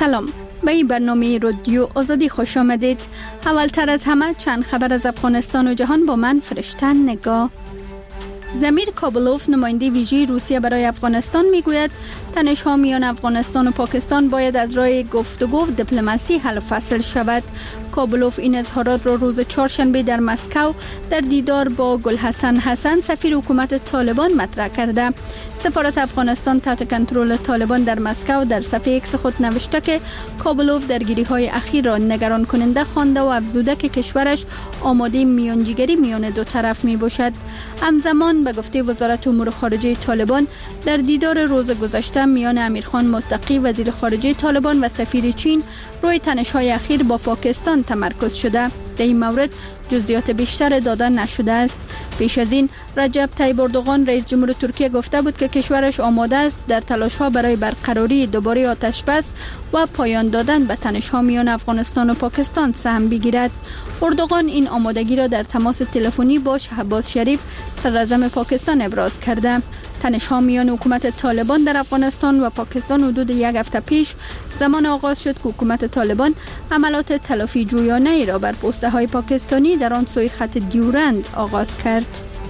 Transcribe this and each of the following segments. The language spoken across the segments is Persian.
سلام، به این برنامه رادیو آزادی خوش آمدید. اولتر از همه چند خبر از افغانستان و جهان با من فرشته نگاه. زمیر کابلوف نماینده ویژه روسیه برای افغانستان میگوید تنش‌ها میان افغانستان و پاکستان باید از راه گفتگو دیپلماسی حل و فصل شود. کابلوف این اظهارات را روز چهارشنبه در مسکو در دیدار با گلحسن حسن سفیر حکومت طالبان مطرح کرده. سفارت افغانستان تحت کنترل طالبان در مسکو در صفحه ایکس خود نوشته که کابلوف درگیری‌های اخیر را نگران کننده خوانده و افزوده که کشورش آماده میانجیگری میان دو طرف میباشد. همزمان به گفته وزارت امور خارجه طالبان در دیدار روز گذشته میان امیرخان متقی وزیر خارجه طالبان و سفیر چین روی تنش‌های اخیر با پاکستان تمرکز شده. در این مورد جزئیات بیشتر داده نشده است. پیش از این رجب طیب اردوغان رئیس جمهور ترکیه گفته بود که کشورش آماده است در تلاش‌ها برای برقراری دوباره آتش‌بس و پایان دادن به تنش‌ها میان افغانستان و پاکستان سهم بگیرد. اردوغان این آمادگی را در تماس تلفنی با شهباز شریف صدراعظم پاکستان ابراز کرده. تنش‌ها میان حکومت طالبان در افغانستان و پاکستان حدود یک هفته پیش زمان آغاز شد که حکومت طالبان عملات تلافی جویانه ای را بر پسته‌های پاکستانی در آن سوی خط دیورند آغاز کرد.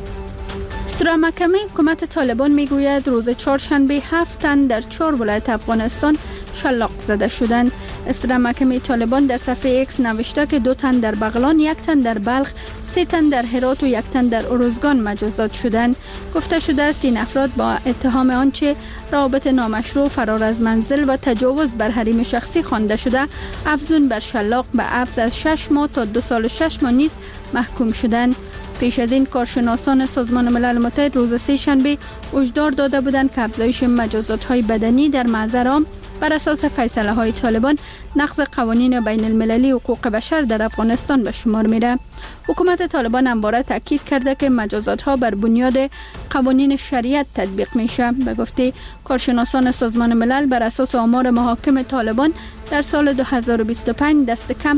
سترا محکمه حکومت طالبان میگوید روز چهارشنبه 7 تن در 4 ولایت افغانستان شلاق زده شدند. سترا محکمه طالبان در صفحه ایکس نوشته که 2 تن در بغلان، 1 تن در بلخ، 3 تن در هرات و 1 تن در اروزگان مجازات شدند. گفته شده است این افراد با اتهام آنچه روابط نامشروع، فرار از منزل و تجاوز بر حریم شخصی خوانده شده افزون بر شلاق به حبس از 6 ماه تا 2 سال و 6 ماه نیز محکوم شدند. پیش از این کارشناسان سازمان ملل متحد روز سه شنبه هشدار داده بودند که افزایش مجازات‌های بدنی در محضر عام بر اساس فیصله‌های طالبان نقض قوانین بین المللی حقوق بشر در افغانستان به شمار میره. حکومت طالبان همواره تاکید کرده که مجازات‌ها بر بنیاد قوانین شریعت تطبیق میشه. به گفته کارشناسان سازمان ملل بر اساس آمار محاکم طالبان در سال 2025 دست کم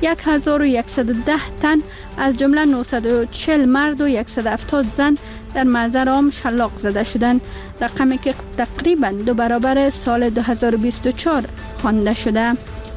1110 تن از جمله 940 مرد و 170 زن در محضر عام شلاق زده شدند، رقمی که تقریباً 2 برابر سال 2024 خوانده شده.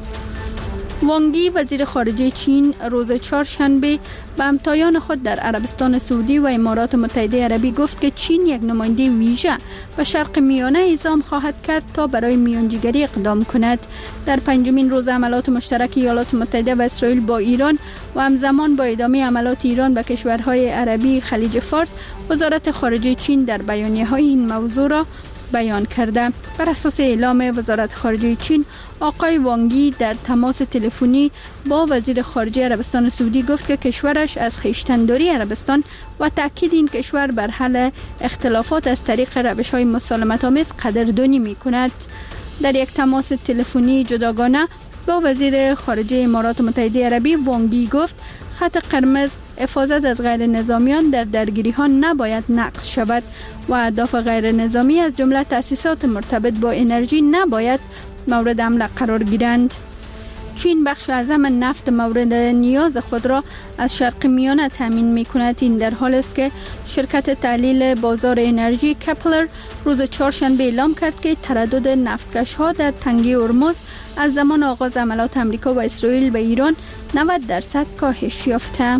وانگ یی وزیر خارجه چین روز چهارشنبه به همتایان خود در عربستان سعودی و امارات متحده عربی گفت که چین یک نماینده ویژه به شرق میانه اعزام خواهد کرد تا برای میانجیگری اقدام کند. در 5مین روز عملات مشترک ایالات متحده و اسرائیل با ایران و همزمان با ادامه عملات ایران به کشورهای عربی خلیج فارس، وزارت خارجه چین در بیانیه‌های این موضوع را بیان کرده. بر اساس اعلام وزارت خارجه چین، آقای وانگ یی در تماس تلفنی با وزیر خارجه عربستان سعودی گفت که کشورش از خویشتن‌داری عربستان و تاکید این کشور بر حل اختلافات از طریق روش‌های مسالمت‌آمیز قدردانی می‌کند. در یک تماس تلفنی جداگانه با وزیر خارجه امارات متحده عربی، وانگ یی گفت خط قرمز حفاظت از غیر نظامیان در درگیری ها نباید نقض شود و اهداف غیر نظامی از جمله تأسیسات مرتبط با انرژی نباید مورد حمله قرار گیرند. چین بخش اعظم نفت مورد نیاز خود را از شرق میانه تامین می کند. این در حال است که شرکت تحلیل بازار انرژی کپلر روز چهارشنبه اعلام کرد که تردد نفتکش ها در تنگه هرمز از زمان آغاز عملات امریکا و اسرائیل به ایران 90% کاهش یافته.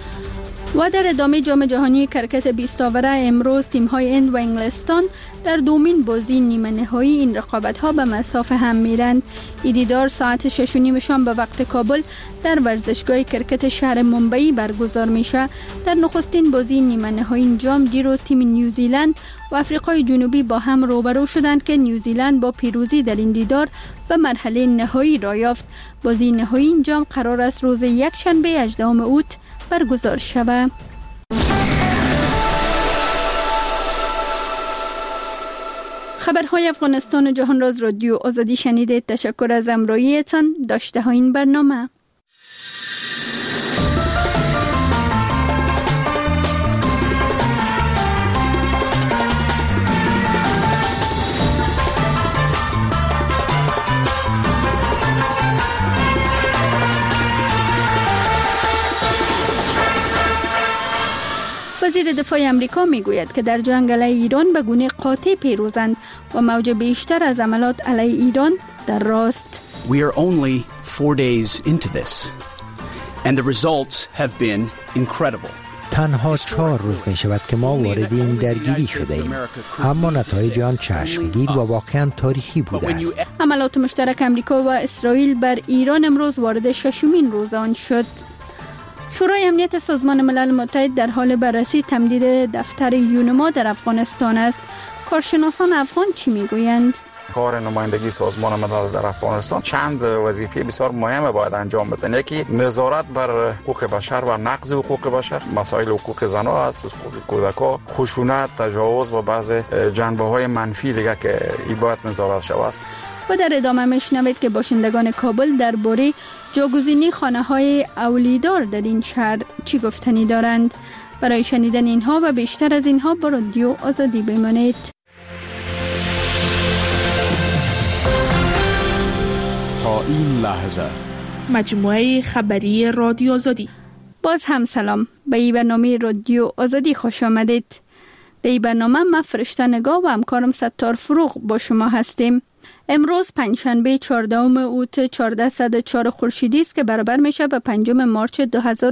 و در ادامه جام جهانی کرکت 20 آوره امروز تیم‌های هند و انگلستان در دومین بازی نیمه نهایی این رقابت‌ها به مسافه هم میرند. این دیدار ساعت 6:30 شام به وقت کابل در ورزشگاه کرکت شهر ممبئی برگزار میشه. در نخستین بازی نیمه نهایی جام دیروز تیم نیوزیلند و آفریقای جنوبی با هم روبرو شدند که نیوزیلند با پیروزی در این دیدار به مرحله نهایی را یافت. بازی نهایی این جام قرار است روز یکشنبه 18 اوت برگزار شود. خبرهای افغانستان و جهان را از رادیو آزادی شنیدید. تشکر از همراهیتان. داشته ها این برنامه. وزیر دفاع امریکا میگوید که در جنگ علیه ایران به گونه قاطع پیروزند و موج بیشتر از عملات علیه ایران در راست. We are only 4 days into this, and the results have been incredible. تنها 4 روز می شود که ما وارد این درگیری شده ایم، اما نتایج آن چشمگیر و واقعا تاریخی بوده است. حملات مشترک امریکا و اسرائیل بر ایران امروز وارد 6مین روز آن شد. شورای امنیت سازمان ملل متحد در حال بررسی تمدید دفتر یونما در افغانستان است. کارشناسان افغان چی میگویند؟ کار نمایندگی سازمان ملل در افغانستان چند وظیفه بسیار مهم باید انجام بده. یکی نظارت بر حقوق بشر و نقض حقوق بشر، مسائل حقوق زنان است، حقوق کودکان، خشونت، تجاوز و بعض جنبه‌های منفی دیگه که این باید نظارت شود است. و در ادامه میشنوید که باشندگان کابل درباره جاگزینی خانه‌های اولیدار در این شهر چی گفتنی دارند. برای شنیدن اینها و بیشتر از اینها با رادیو آزادی بمانید. تا این لحظه مجموعه خبری رادیو آزادی. باز هم سلام، به این برنامه رادیو آزادی خوش آمدید. در این برنامه من فرشته نگاه و همکارم ستار فروغ با شما هستیم. امروز پنجشنبه 14 اوت 1404 خورشیدی است که برابر میشه به 5 مارچ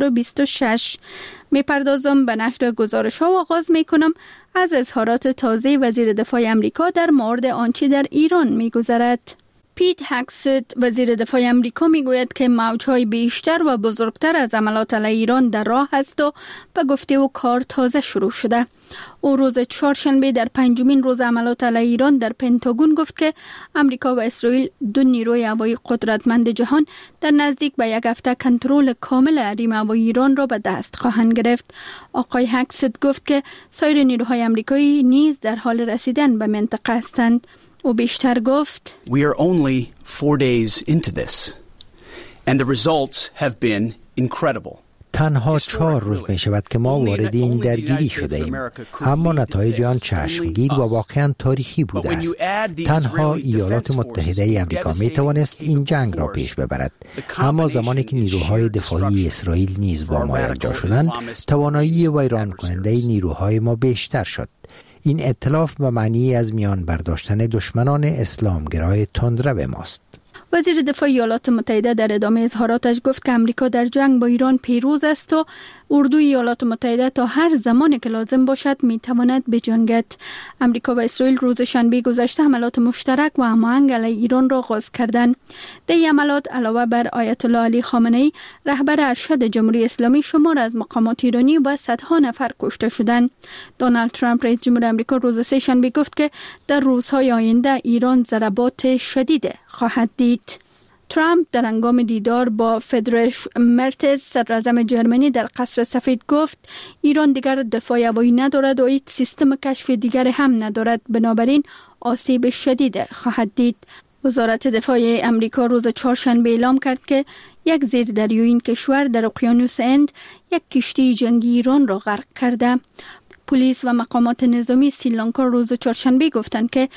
2026. میپردازم به نشر گزارش ها و آغاز میکنم از اظهارات تازه وزیر دفاع امریکا در مورد آنچه در ایران میگذرد. پیت هکست وزیر دفاع امریکا میگوید که موجهای بیشتر و بزرگتر از حملات علیه ایران در راه است و به گفته او کار تازه شروع شده. او روز چهارشنبه در 5مین روز حملات علیه ایران در پنتاگون گفت که امریکا و اسرائیل دو نیروی هوایی قدرتمند جهان در نزدیک به 1 هفته کنترل کامل حریم هوایی ایران را به دست خواهند گرفت. آقای هکست گفت که سایر نیروهای امریکایی نیز در حال رسیدن به منطقه هستند. او بیشتر گفت We are only 4 days into this, and the results have been incredible. تنها 4 روز می شود که ما وارد این درگیری شده ایم، اما نتایج آن چشمگیر و واقعا تاریخی بوده است. تنها ایالات متحده امریکا می توانست این جنگ را پیش ببرد، اما زمانی که نیروهای دفاعی اسرائیل نیز با ما یکجا شدند، توانایی ویران کننده نیروهای ما بیشتر شد. این ائتلاف به معنی از میان برداشتن دشمنان اسلامگرای تندرو ماست. وزیر دفاع ایالات متحده در ادامه اظهاراتش گفت که امریکا در جنگ با ایران پیروز است و اردوی ایالات متحده تا هر زمان که لازم باشد میتواند بجنگد. امریکا و اسرائیل روز شنبه گذشته حملات مشترک و هماهنگ علیه ایران را آغاز کردند. در این حملات علاوه بر آیت الله علی خامنه‌ای رهبر ارشد جمهوری اسلامی، شمار از مقامات ایرانی و صدها نفر کشته شدند. دونالد ترامپ رئیس جمهور آمریکا روز سه شنبه گفت که در روزهای آینده ایران ضربات شدید خواهد دید. ترامپ در هنگام دیدار با فریدریش مرتز صدراعظم جرمنی در قصر سفید گفت ایران دیگر دفاع هوایی ندارد و هیچ سیستم کشف دیگر هم ندارد، بنابراین آسیب شدید خواهد دید. وزارت دفاع امریکا روز چهارشنبه اعلام کرد که یک زیردریایی این کشور در اقیانوس هند یک کشتی جنگی ایران را غرق کرده. پلیس و مقامات نظامی سریلانکا روز چهارشنبه گفتند که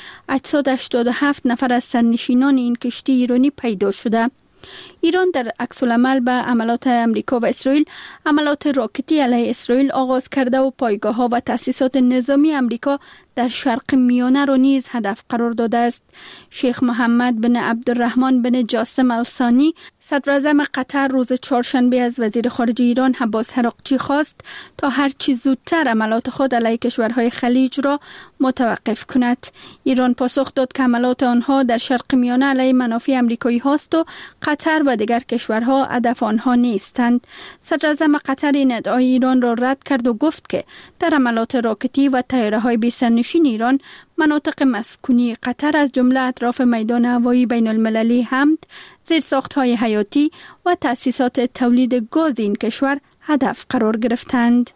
887 نفر از سرنشینان این کشتی ایرانی پیدا شده. ایران در عکس العمل به حملات امریکا و اسرائیل حملات راکتی علیه اسرائیل آغاز کرده و پایگاه‌ها و تأسیسات نظامی امریکا در شرق میانه را نیز هدف قرار داده است. شیخ محمد بن عبدالرحمن بن جاسم الثانی صدراعظم قطر روز چهارشنبه از وزیر خارجه ایران عباس حراقچی خواست تا هر چه زودتر حملات خود علیه کشورهای خلیج را متوقف کند. ایران پاسخ داد که حملات آنها در شرق میانه علیه منافع آمریکایی هاست و قطر و دیگر کشورها هدف آنها نیستند. صدراعظم قطر این ادعای ایران را رد کرد و گفت که در حملات راکتی و طیاره‌های بی‌سرنشین ایران مناطق مسکونی قطر از جمله اطراف میدان هوایی بین المللی حمد، زیرساخت‌های حیاتی و تأسیسات تولید گاز این کشور هدف قرار گرفتند.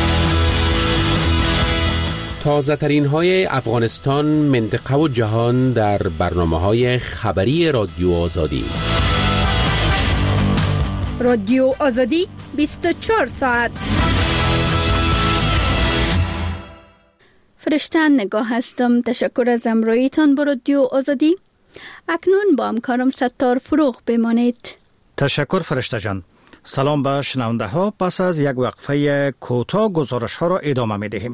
تازه ترین های افغانستان، منطقه و جهان در برنامه‌های خبری رادیو آزادی. رادیو آزادی 24 ساعت. فرشته نگاه هستم. تشکر از همراهیتان با رادیو آزادی. اکنون با همکارم ستار فروغ بمانید. تشکر فرشته جان. سلام به شنونده ها. پس از یک وقفه کوتاه گزارش ها را ادامه می دهیم.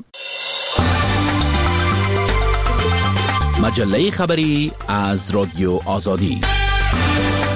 مجله خبری از رادیو آزادی.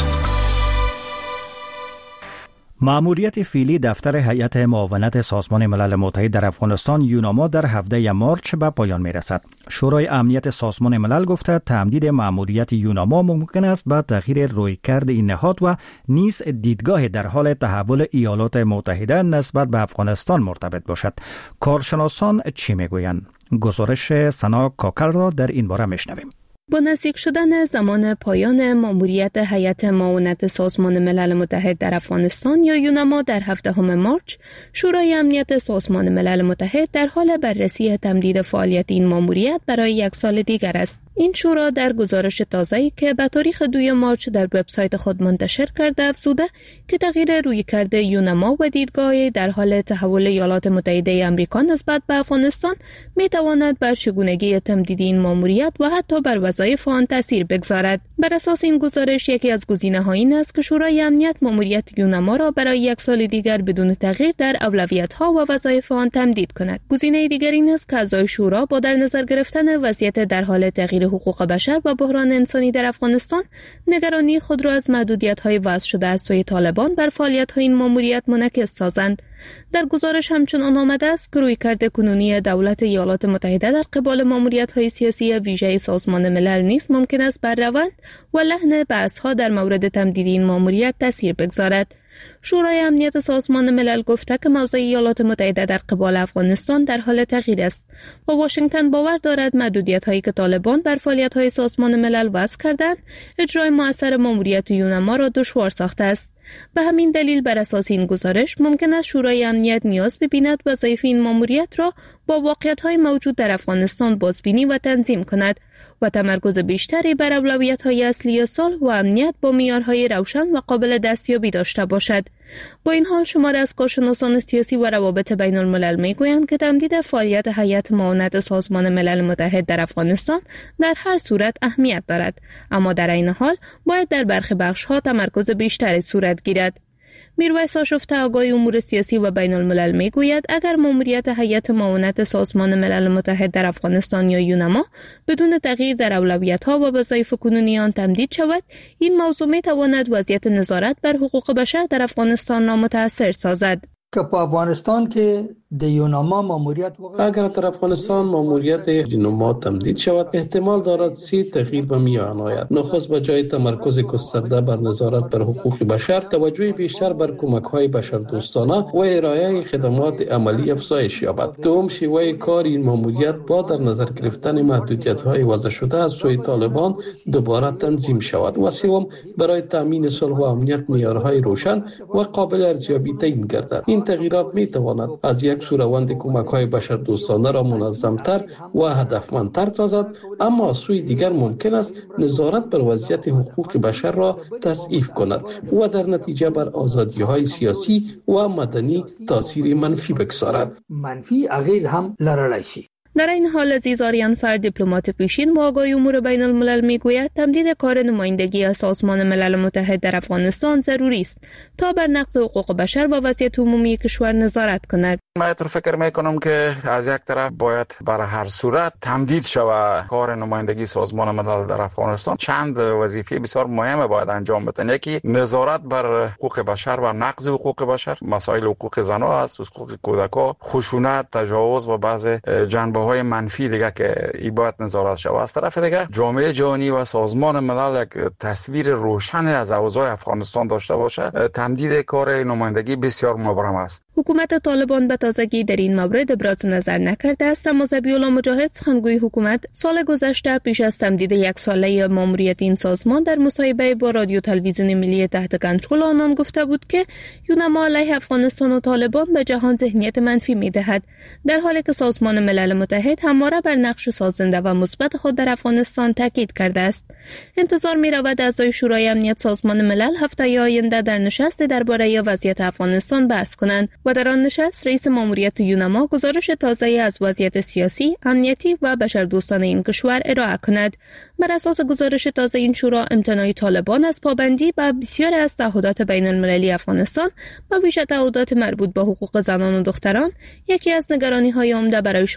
مأموریت فعلی دفتر هیئت معاونت سازمان ملل متحد در افغانستان یوناما در هفته مارچ به پایان می‌رسد. شورای امنیت سازمان ملل گفته تمدید مأموریت یوناما ممکن است به تغییر رویکرد این نهاد و نیز دیدگاه در حال تحول ایالات متحده نسبت به افغانستان مرتبط باشد. کارشناسان چی میگویند؟ گزارش سنا کاکل را در این باره میشنویم. با نزدیک شدن زمان پایان مأموریت هیئت معاونت سازمان ملل متحد در افغانستان یا یوناما در 7 مارچ، شورای امنیت سازمان ملل متحد در حال بررسی تمدید فعالیت این مأموریت برای 1 سال دیگر است. این شورا در گزارش تازه‌ای که به تاریخ 2 مارچ در وبسایت خود منتشر کرده افزوده که تغییر رویکرد یوناما و دیدگاه در حال تحول ایالات متحده آمریکا نسبت به افغانستان می‌تواند بر چگونگی تمدید این مأموریت و حتی بر وظایف آن تاثیر بگذارد. بر اساس این گزارش یکی از گزینه‌ها این است که شورای امنیت مأموریت یوناما را برای 1 سال دیگر بدون تغییر در اولویت‌ها و وظایف آن تمدید کند. گزینه دیگر این است که اعضای شورا با در نظر گرفتن وضعیت در حال تغییر حقوق بشر و بحران انسانی در افغانستان، نگرانی خود را از محدودیت‌های وضع شده از سوی طالبان بر فعالیت‌های این مأموریت منعکس سازند. در گزارش همچنان آمده است که رویکرد کنونی دولت ایالات متحده در قبال مأموریت‌های سیاسی ویژه سازمان ملل نیز ممکن است بر روند و لحن بحث‌ها در مورد تمدید این مأموریت تاثیر بگذارد. شورای امنیت سازمان ملل گفته که موضع ایالات متحده در قبال افغانستان در حال تغییر است و واشنگتن باور دارد محدودیت‌هایی که طالبان بر فعالیت‌های سازمان ملل وضع کردند، اجرای مؤثر مأموریت یوناما را دشوار ساخته است. به همین دلیل بر اساس این گزارش ممکن است شورای امنیت نیاز ببیند وظایف این مأموریت را با واقعیت‌های موجود در افغانستان بازبینی و تنظیم کند و تمرکز بیشتری بر اولویت‌های اصلی صلح و امنیت با معیارهای روشن و قابل دستیابی داشته باشد. با این حال شماری از کارشناسان سیاسی و روابط بین الملل میگویند که تمدید فعالیت هیئت معاونت سازمان ملل متحد در افغانستان در هر صورت اهمیت دارد، اما در این حال باید در برخی بخش‌ها تمرکز بیشتری صورت گیرد. میرویس آشفته آگاه امور سیاسی و بین الملل میگوید اگر مأموریت هیئت معاونت سازمان ملل متحد در افغانستان یا یوناما بدون تغییر در اولویت‌ها و وظایف کنونی آن تمدید شود، این موضوع میتواند وضعیت نظارت بر حقوق بشر در افغانستان را متاثر سازد. که په افغانستان کې د یوناما ماموریت اگر در افغانستان ماموریت یوناما تمدید شود، احتمال دارد 3 تغییر به میان آید. نخست به جای تمرکز گسترده بر نظارت بر حقوق بشر، توجه بیشتر بر کمک‌های بشردوستانه و ارائه خدمات عملی افزایش یابد. دوم، شیوه کار این ماموریت با در نظر گرفتن محدودیت‌های وضع شده از سوی طالبان دوباره تنظیم شود. و سوم، برای تامین صلح و امنیت معیارهای روشن و قابل ارزیابی تعیین گردد. این تغییرات می تواند از یک سو روند کمک‌های بشردوستانه را منظم‌تر و هدفمندتر سازد، اما از سوی دیگر ممکن است نظارت بر وضعیت حقوق بشر را تضعیف کند و در نتیجه بر آزادی‌های سیاسی و مدنی تاثیر منفی بگذارد. منفی اغیز هم لرلی شي. در این حال عزیز آریانفر، دیپلمات پیشین و آگاه امور بین الملل میگوید تمدید کار نمایندگی سازمان ملل متحد در افغانستان ضروری است تا بر نقض حقوق بشر و وضعیت عمومی کشور نظارت کند. من فکر میکنم که از یک طرف باید برای هر صورت تمدید شود کار نمایندگی سازمان ملل در افغانستان. چند وظیفه بسیار مهم باید انجام بدن. یکی نظارت بر حقوق بشر و نقض حقوق بشر، مسائل حقوق زنان است، حقوق کودکان، خشونت، تجاوز و بعض جنبه‌های منفی دیگه که ای باید نظارت شود. از طرف دیگه جامعه جهانی و سازمان ملل یک تصویر روشن از اوضاع افغانستان داشته باشه. تمدید کار نمایندگی بسیار مبرم است. حکومت طالبان به تازگی در این مورد ابراز نظر نکرده است، اما ذبیح الله مجاهد، سخنگوی حکومت، سال گذشته پیش از تمدید 1 ساله ماموریت این سازمان در مصاحبه با رادیو تلویزیون ملی تحت کنترل آنان گفته بود که یوناما علیه افغانستان و طالبان به جهان ذهنیت منفی می‌دهد، در حالی که سازمان ملل متحد همواره بر نقش سازنده و مثبت خود در افغانستان تاکید کرده است. انتظار می‌رود اعضای شورای امنیت سازمان ملل هفته آینده در نشست درباره وضعیت افغانستان بحث کنند و در آن نشست رئیس ماموریت یوناما گزارش تازه‌ای از وضعیت سیاسی، امنیتی و بشردوستانه این کشور ارائه کند. بر اساس گزارش تازه این شورا، امتناع طالبان از پابندی بر بسیاری از تعهدات بین المللی افغانستان و ویژه تعهدات مربوط به حقوق زنان و دختران یکی از نگرانی‌های عمده برای شماری از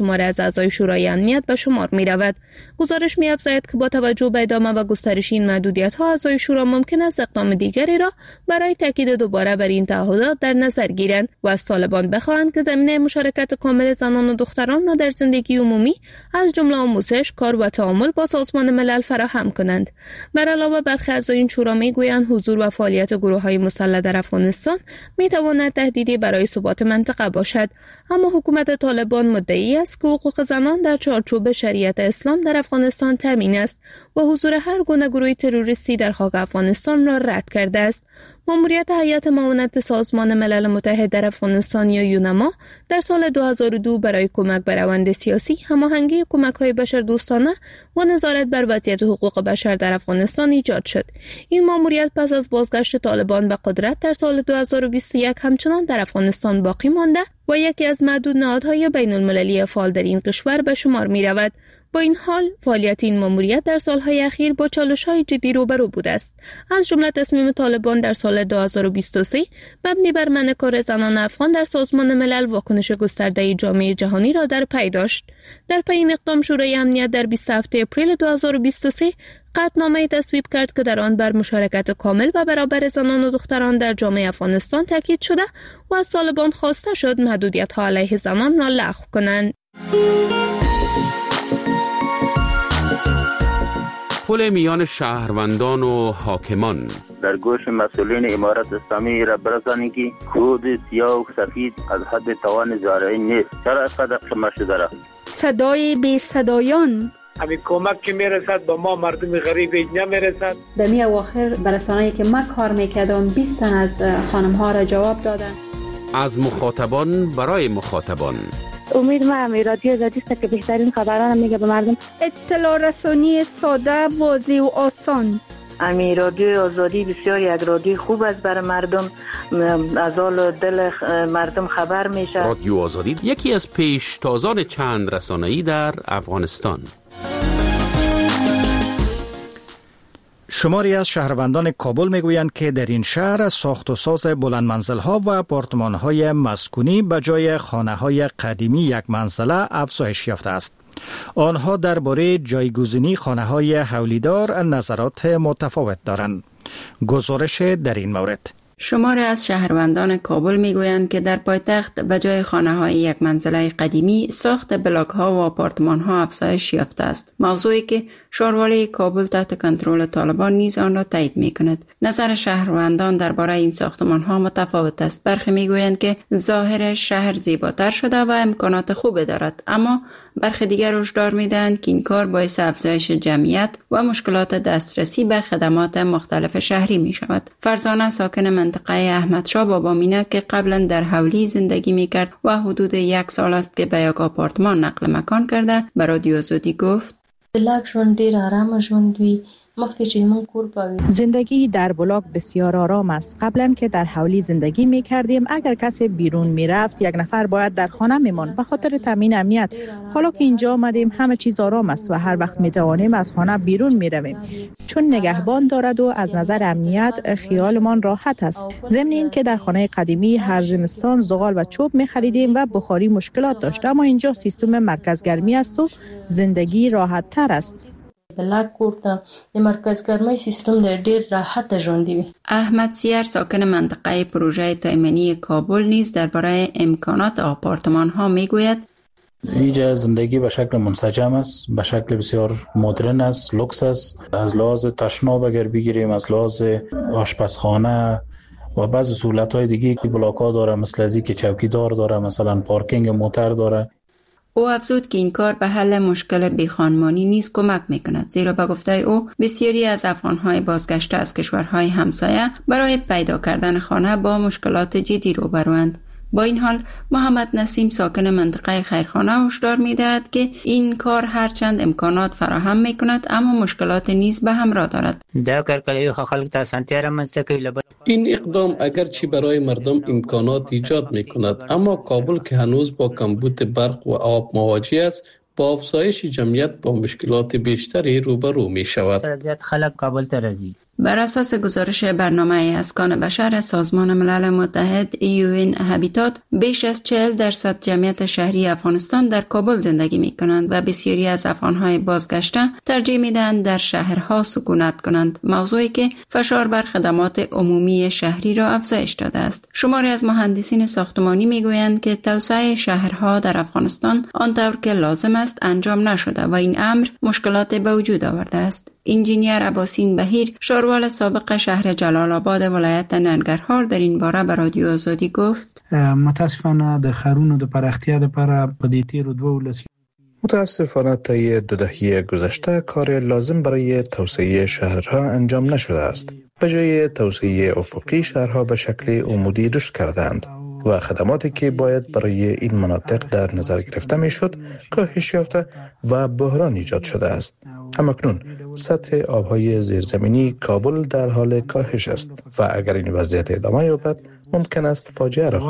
اعضای شورای امنیت به شمار می رود. گزارش می افزاید که با توجه به ادامه و گسترش این محدودیت ها اعضای شورا ممکن است اقدام دیگری را برای تاکید دوباره بر این تعهدات در نظر گیرند و از طالبان بخواهند که زمینه مشارکت کامل زنان و دختران را در زندگی عمومی از جمله آموزش، کار و تعامل با سازمان ملل فراهم کنند. بر علاوه برخی اعضای این شورا میگویند حضور و فعالیت گروه‌های مسلح در افغانستان میتواند تهدیدی برای ثبات منطقه باشد، اما حکومت طالبان مدعی است که حقوق زنان در چارچوب شریعت اسلام در افغانستان تامین است و حضور هر گونه گروه تروریستی در خاک افغانستان را رد کرده است. ماموریت هیئت معاونت سازمان ملل متحد در افغانستان یا یونما در سال 2002 برای کمک به روند سیاسی، هماهنگی کمک‌های بشردوستانه و نظارت بر وضعیت حقوق بشر در افغانستان ایجاد شد. این ماموریت پس از بازگشت طالبان به قدرت در سال 2021 همچنان در افغانستان باقی مانده و یکی از معدود نهادهای بین‌المللی فعال در این کشور به شمار می‌رود. با این حال فعالیت این ماموریت در سالهای اخیر با چالش‌های جدی روبرو بوده است، از جمله تصمیم طالبان در سال 2023 مبنی بر منع کار زنان افغان در سازمان ملل واکنش گسترده جامعه جهانی را در پی داشت. در پی این اقدام شورای امنیت در 27 اپریل 2023 قطعنامه‌ای تصویب کرد که در آن بر مشارکت کامل و برابر زنان و دختران در جامعه افغانستان تاکید شده و از طالبان خواسته شد محدودیت‌ها علیه زنان را لغو کنند. پل میان شهروندان و حاکمان در گوش مسئولین امارت اسلامی را برسانید که خود سیاه و سفید از حد توان زارعی نیست. چرا اینقدر خمه شده را؟ صدای بی صدایان، همین کمک که میرسد با ما مردم غریب نمیرسد. در می اواخر برسانه‌ای که من کار میکردم 20 تن از خانم ها را جواب دادن. از مخاطبان برای مخاطبان. امید ما رادیو آزادی است که بهترین خبران میگه به مردم. اطلاع رسانی ساده، واضح و آسان. امی رادیو آزادی بسیار یک رادیو خوب است برای مردم، از حال دل مردم خبر میشه. رادیو آزادی یکی از پیشتازان چند رسانه‌ای در افغانستان. شماری از شهروندان کابل میگویند که در این شهر ساخت و ساز بلند منزل‌ها و آپارتمان‌های مسکونی به جای خانه‌های قدیمی یک منزله افزایش یافته است. آنها درباره جایگزینی خانه‌های حولیدار نظرات متفاوت دارند. گزارش در این مورد. شماری از شهروندان کابل میگویند که در پایتخت به جای خانه‌های یک منزله قدیمی ساخت بلاک‌ها و آپارتمان‌ها افزایش یافته است، موضوعی که شهروالی کابل تحت کنترل طالبان نیز آن را تایید می‌کند. نظر شهروندان درباره این ساختمان‌ها متفاوت است. برخی میگویند که ظاهر شهر زیباتر شده و امکانات خوبی دارد، اما برخی دیگر هشدار می‌دهند که این کار باعث افزایش جمعیت و مشکلات دسترسی به خدمات مختلف شهری می‌شود. فرزانه ساکن منطقه احمدشاه بابامینه که قبلا در حولی زندگی میکرد و حدود 1 سال است که به یک آپارتمان نقل مکان کرده، به رادیو آزادی گفت: بلاک ژوند ډیر آرام ژوند وی. زندگی در بلاک بسیار آرام است. قبلا که در حولی زندگی می کردیم اگر کسی بیرون می رفت یک نفر باید در خانه می ماند به خاطر تامین امنیت. حالا که اینجا آمدیم همه چیز آرام است و هر وقت می توانیم از خانه بیرون می رویم چون نگهبان دارد و از نظر امنیت خیالمان راحت است. ضمن این که در خانه قدیمی هر زمستان زغال و چوب می خریدیم و بخاری مشکلات داشت، اما اینجا سیستم مرکز گرمی است و زندگی راحت تر است. بلاک کوړه د مرکز ګرمۍ سیستم د ډیر راحت ژوند دی. احمد سیر ساکن منطقه پروژه تایمنی کابل نیز درباره امکانات آپارتمان ها میگوید: اینجا زندگی به شکل منسجم است، به شکل بسیار مدرن است، لوکس است. از لحاظ تشناب اگر بگیریم، از لحاظ آشپزخانه و بعضی سهولت‌های دیگه که بلاک‌ها داره، مثل ازی که چوکیدار داره، مثلا پارکینگ موتر داره. او افزود که این کار به حل مشکل بیخانمانی نیز کمک میکند، زیرا به گفته او بسیاری از افغان‌های بازگشته از کشورهای همسایه برای پیدا کردن خانه با مشکلات جدی روبروند. با این حال محمد نسیم ساکن منطقه خیرخانه هشدار می‌دهد که این کار هرچند امکانات فراهم می‌کند اما مشکلات نیز به همراه دارد. این اقدام اگرچه برای مردم امکانات ایجاد می‌کند، اما کابل که هنوز با کمبود برق و آب مواجه است، با افزایش جمعیت با مشکلات بیشتری روبرو می‌شود. بر اساس گزارش برنامه اسکان بشر سازمان ملل متحد UN هابیتات، بیش از 40% جمعیت شهری افغانستان در کابل زندگی می کنند و بسیاری از افغانهای بازگشته ترجیح می دهند در شهرها سکونت کنند، موضوعی که فشار بر خدمات عمومی شهری را افزایش داده است. شماری از مهندسین ساختمانی می گویند که توسعه شهرها در افغانستان آنطور که لازم است انجام نشده و این امر مشکلات به وجود آورده است. انجینیر عباسین بهیر، شاروال سابق شهر جلال آباد ولایت ننگرهار، در این باره به رادیو آزادی گفت: متاسفانه د خرونو د پراختیا لپاره په دې تیرو دوه ولسی متاسفانه طی 2 دهه گذشته کار لازم برای توسعه شهرها انجام نشده است. به جای توسعه افقی شهرها به شکل عمودی رشد کردند و خدماتی که باید برای این مناطق در نظر گرفته میشد کاهش یافته و بحران ایجاد شده است. همکنون سطح آبهای زیرزمینی کابل در حال کاهش است و اگر این وضعیت ادامه یابد ممکن است فاجعه رخ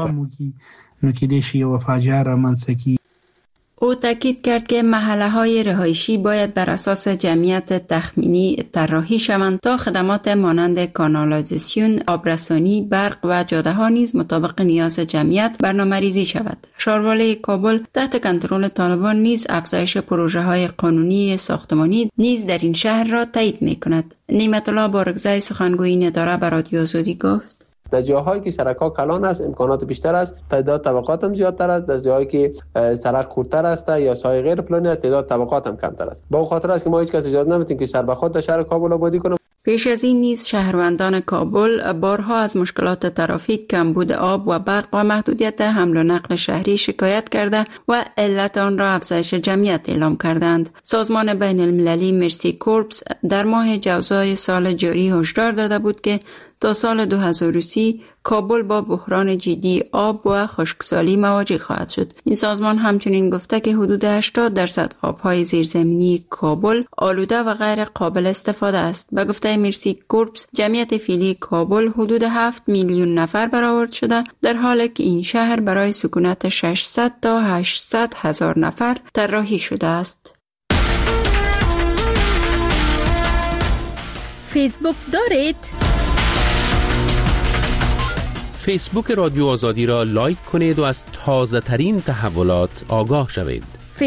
دهد. او تاکید کرد که محله‌های رهایشی باید بر اساس جمعیت تخمینی طراحی شوند تا خدمات مانند کانالیزاسیون، آبرسانی، برق و جاده‌ها نیز مطابق نیاز جمعیت برنامه‌ریزی شود. شارواله کابل تحت کنترل طالبان نیز افزایش پروژه‌های قانونی ساختمانی نیز در این شهر را تایید می‌کند. نعمت الله بارگزای سخنگوی این اداره به رادیو آزادی گفت: در جاهایی که سرک‌ها کلان است امکانات بیشتر است، تعداد طبقات هم زیادتر است. در جاهایی که سرک خردتر است یا سایه غیر پلانی است تعداد طبقات هم کمتر است. با خاطر است که ما هیچ کس اجازه نمیدیم که سر به خود در شهر کابل آبادی کنه. پیش از این نیز شهروندان کابل بارها از مشکلات ترافیک، کمبود آب و برق و محدودیت حمل و نقل شهری شکایت کرده و علت آن را افزایش جمعیت اعلام کردند. سازمان بین المللی مرسی کورپس در ماه جوزای سال جاری هشدار داده بود که تا سال 2030 کابل با بحران جدی آب و خشکسالی مواجه خواهد شد. این سازمان همچنین گفته که حدود 80% آبهای زیرزمینی کابل آلوده و غیر قابل استفاده است. به گفته مرسی کورپس، جمعیت فعلی کابل حدود 7 میلیون نفر برآورد شده، در حالی که این شهر برای سکونت 600 تا 800 هزار نفر طراحی شده است. فیسبوک دارید؟ فیسبوک رادیو آزادی را لایک کنید و از تازه ترین تحولات آگاه شوید.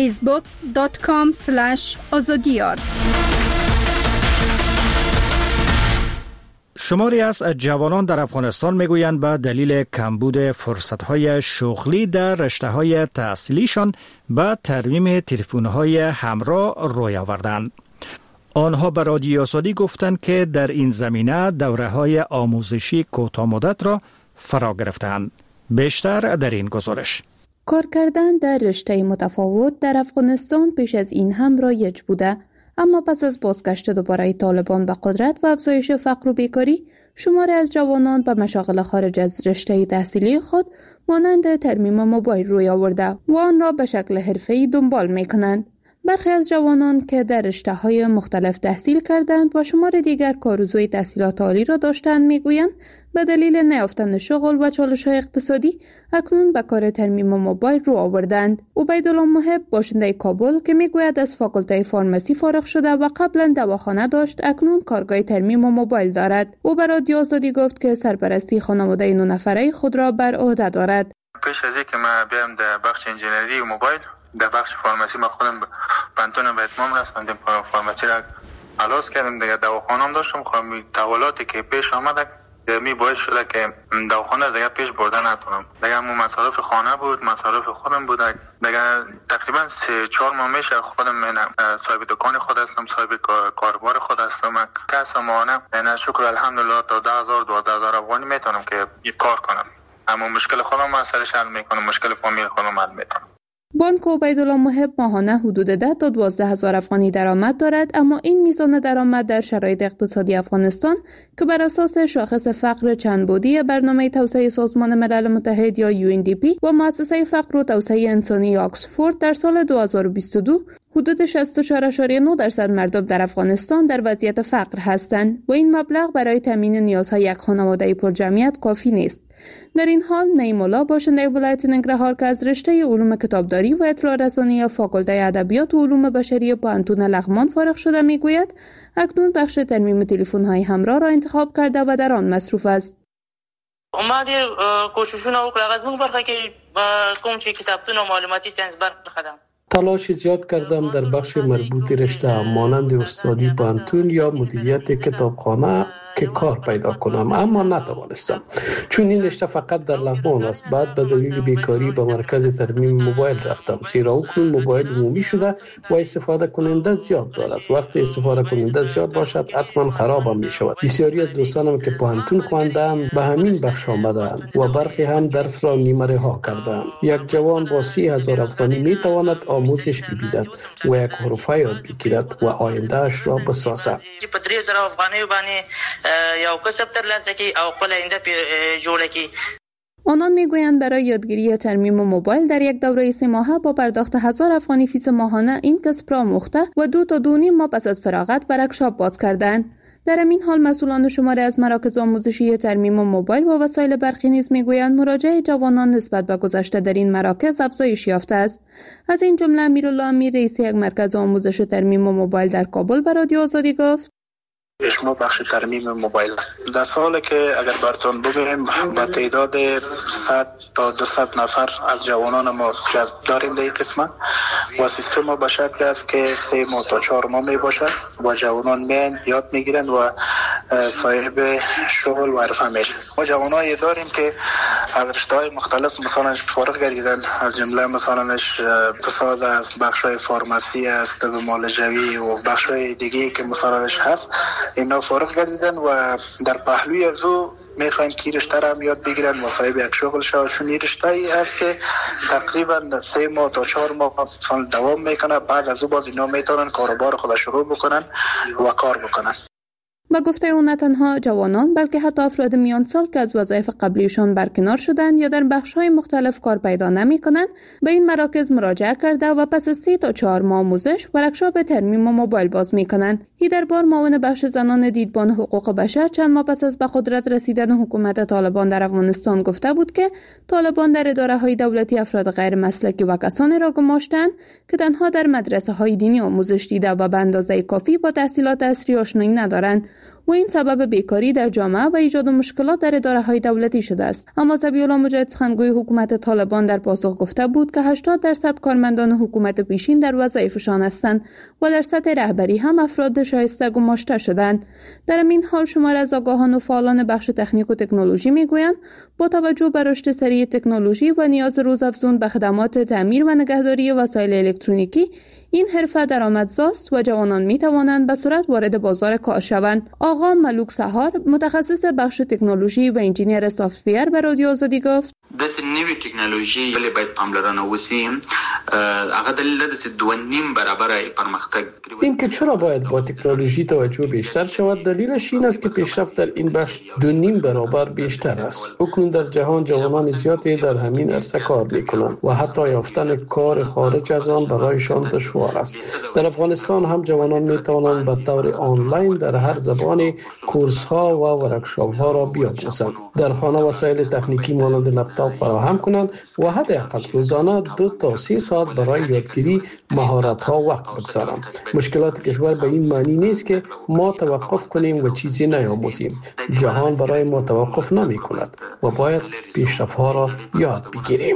facebook.com/azadiyar. شماری از جوانان در افغانستان میگویند به دلیل کمبود فرصت‌های شغلی در رشته‌های تحصیلیشان به ترمیم تلفن‌های همراه روی آوردند. آنها به رادیو آزادی گفتند که در این زمینه دوره‌های آموزشی کوتاه‌مدت را فرا گرفتند. بیشتر در این گزارش. کار کردن در رشته متفاوت در افغانستان پیش از این هم رایج بوده، اما پس از بازگشت دوباره طالبان به قدرت و افزایش فقر و بیکاری، شماری از جوانان به مشاغل خارج از رشته تحصیلی خود مانند ترمیم موبایل روی آورده و آن را به شکل حرفه‌ای دنبال می‌کنند. برخی از جوانان که در رشته‌های مختلف تحصیل کردند و شمار دیگر کارآرزوی تحصیلات عالی را داشتند میگویند به دلیل نیافتن شغل و چالش‌های اقتصادی اکنون به کار ترمیم موبایل رو آوردند. عبیدالله محب باشنده کابل که میگوید از فاکولته فارمسی فارغ شده و قبلا دواخانه داشت، اکنون کارگاه ترمیم موبایل دارد. او به رادیو آزادی گفت که سرپرستی خانواده 9 نفره خود را بر عهده دارد. پیش از اینکه من بیام در بخش انجینری و موبایل در بخش فارمسی ما خودم پانتون به اتمام رسوندیم، فارمسی را خلاص کردیم. دیگه دواخانه هم داشتم. تحولاتی که پیش آمد می باعث شده که دواخانه دیگه پیش برده نتونم. دیگه مو مصارف خانه بود، مصارف خودم بود. دیگه تقریبا 3-4 ماه میشه خودم صاحب دکان خود هستم، صاحب کاروبار خود هستم. کسب مانم نه شکر الحمدلله تا 10,000-12,000 افغانی میتونم که کار کنم. اما مشکل خودم مسئله حل میکنم، مشکل فامیل خودم حل میکنم. بانک عبیدالله محب ماهانه حدود 10 تا 12,000 افغانی درآمد دارد، اما این میزان درآمد در شرایط اقتصادی افغانستان که بر اساس شاخص فقر چندبعدی برنامه توسعه سازمان ملل متحد یا UNDP و مؤسسه فقر و توسعه انسانی آکسفورد در سال 2022 حدود 64.9% مردم در افغانستان در وضعیت فقر هستند و این مبلغ برای تامین نیازهای یک خانواده پرجمعیت کافی نیست. در این حال نعیم‌الله باشنده ولایت ننگرهار که از رشته علوم کتابداری و اطلاع رسانی فاکولته ادبیات و علوم بشری پانتون لغمان فارغ شده میگوید اکنون بخش ترمیم تلفن‌های همراه را انتخاب کرده و در آن مصروف است. اومدی کوششونه وکړه از موږ برخه کې کوم چې کتابتون او معلوماتي ساينس برخه ده. تلاش زیاد کردم در بخش مربوط رشته مانند استادی پانتون یا مدیریت کتابخانه که کار پیدا کنم، اما نتوانستم چون این رشته فقط در لغمان است. بعد به دلیل بیکاری به مرکز ترمیم موبایل رفتم، زیرا اکنون موبایل عمومی شده و استفاده کننده زیاد دارد. وقتی استفاده کننده زیاد باشد حتما خراب هم می شود. بسیاری از دوستانم که پانتون خواندند به همین بخش آمدند و برخی هم درس را نیمه ها کردند. یک جوان با 30,000 افغانی می تواند آموزش ببیند و یک حرفه یاد بگیرد و آیندهش را بسازد. یا کسب ترلاسه کی او خپل آینده جوړه کی. آنان میگویند برای یادگیری ترمیم موبایل در یک دوره 3 ماهه با پرداخت 1000 افغانی فیس ماهانه این کسب را آموخته و 2 تا 2.5 ماه پس از فراغت ورکشاپ باز کردند. در این حال مسئولان شماره از مراکز آموزشی ترمیم موبایل و وسایل برقی نیز میگویند مراجعه جوانان نسبت به گذشته در این مراکز افزایش یافته است. از این جمله امیرالله امیر رئیس یک مرکز آموزش ترمیم موبایل در کابل به رادیو آزادی گفت: شما بخش ترمیم موبایل در سال که اگر براتون بگویم با تعداد 100 تا 200 نفر از جوانان ما جذب داریم در این قسمت و سیستم ما به شکل است که 3 ماه تا 4 ماه می باشد و جوانان میان یاد میگیرن و صاحب شغل و حرفه میشن. ما جوانایی داریم که از رشته‌های مختلف مثلا فارغ گردیدن، از جمله مثلا اقتصاد است، بخش‌های فارماسی است، طب معالجوی و بخش‌های دیگه که مثلا هست، اینا فارغ گردیدن و در پهلوی از او میخواین که رشته را هم یاد بگیرن و صاحب یک شغل شود. چون این رشته ای است که تقریبا 3 ماه تا 4 ماه دوام میکنه. بعد از او باز اینا میتونن کاروبار خود شروع بکنن و کار بکنن. با گفته او نه تنها جوانان بلکه حتی افراد میان سال که از وظایف قبلیشان برکنار شدند یا در بخش‌های مختلف کار پیدا نمی‌کنند به این مراکز مراجعه کرده و پس از 3 تا 4 ماه آموزش ورکشاپ ترمیم موبایل باز می‌کنند. در بار معاون بخش زنان دیدبان حقوق بشر چند ماه پس از به قدرت رسیدن حکومت طالبان در افغانستان گفته بود که طالبان در اداره‌های دولتی افراد غیر مسلکی و کسانی را گماشتند که تنها در مدرسه‌های دینی آموزش دیده و به اندازه کافی با تحصیلات عصری آشنایی ندارند و این سبب بیکاری در جامعه و ایجاد مشکلات در اداره‌های دولتی شده است. اما ذبیح‌الله مجاهد سخنگوی حکومت طالبان در پاسخ گفته بود که 80% کارمندان حکومت پیشین در وظایفشان هستند و در سطح رهبری هم افراد شایسته گماشته شدند. در این حال شمار از آگاهان و فعالان بخش تکنیک و تکنولوژی میگویند با توجه به رشد سریع تکنولوژی و نیاز روزافزون به خدمات تعمیر و نگهداری وسایل الکترونیکی این حرفه درآمدزاست و جوانان می توانند به سرعت وارد بازار کار شوند. آقا ملوک سهار متخصص بخش تکنولوژی و انجینیر سافت‌ویر به رادیو آزادی گفت: د نوې ټکنالوژي ولې باید پاملرنه وشي. هغه دلیل د 2.5 برابر پرمختګ. این که چرا باید با تکنولوژی توجه بیشتر شود دلیلش این است که پیشرفت در این بخش 2.5 برابر بیشتر است. اکنون در جهان جوانان زیادی در همین عرصه کار میکنند و حتی یافتن کار خارج از آن برایشان دشوار است. در افغانستان هم جوانان میتوانند به طور آنلاین در هر زبانی کورس ها و ورکشاپ ها را بیاموزند. در خانه وسایل تکنیکی مانند لپتاپ فراهم کنند و حداقل روزانه 2 تا 3 ساعت برای یادگیری مهارت ها وقت بگذارند. مشکلات کشور به این معنی نیست که ما توقف کنیم و چیزی نیاموزیم. جهان برای ما توقف نمی کند و باید پیشرفت ها را یاد بگیریم.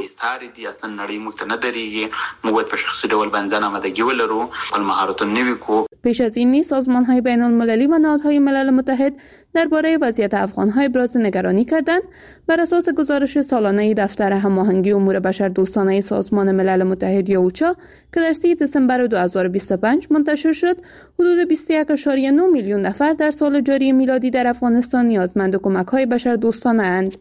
پیش از این نیز سازمان‌های بین‌المللی و نهادهای ملل متحد درباره وضعیت افغان‌ها ابراز نگرانی کردند. بر اساس گزارش سالانه دفتر هماهنگی امور بشردوستانه سازمان ملل متحد یا اوچا که در 3 دسامبر 2025 منتشر شد، حدود 21.9 میلیون نفر در سال جاری میلادی در افغانستان نیازمند کمک‌های بشردوستانه اند.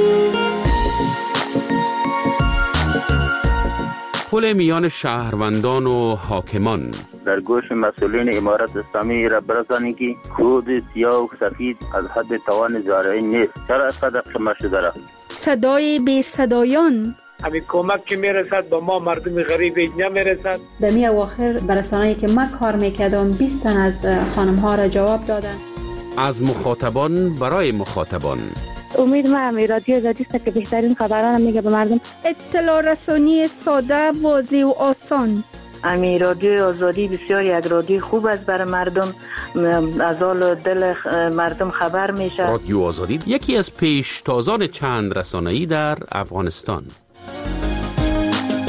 پل میان شهروندان و حاکمان در گوش مسئولین امارت اسلامی را برسانی که خود سیاه و سفید از حد توان زارعی نیست. چرا از قدر شما شده را؟ صدای بی صدایان همین کمک که میرسد با ما مردم غریب نمیرسد. در می اواخر برسانه‌ای که من کار میکردم 20 تن از خانم ها را جواب دادن. از مخاطبان برای مخاطبان امید من رادیو آزادی است که بهترین خبران میگه به مردم. اطلاع رسانی ساده، واضح و آسان. امی رادیو آزادی بسیار یک رادیو خوب است برای مردم، از حال دل مردم خبر میشه. رادیو آزادی یکی از پیشتازان چند رسانه‌ای در افغانستان.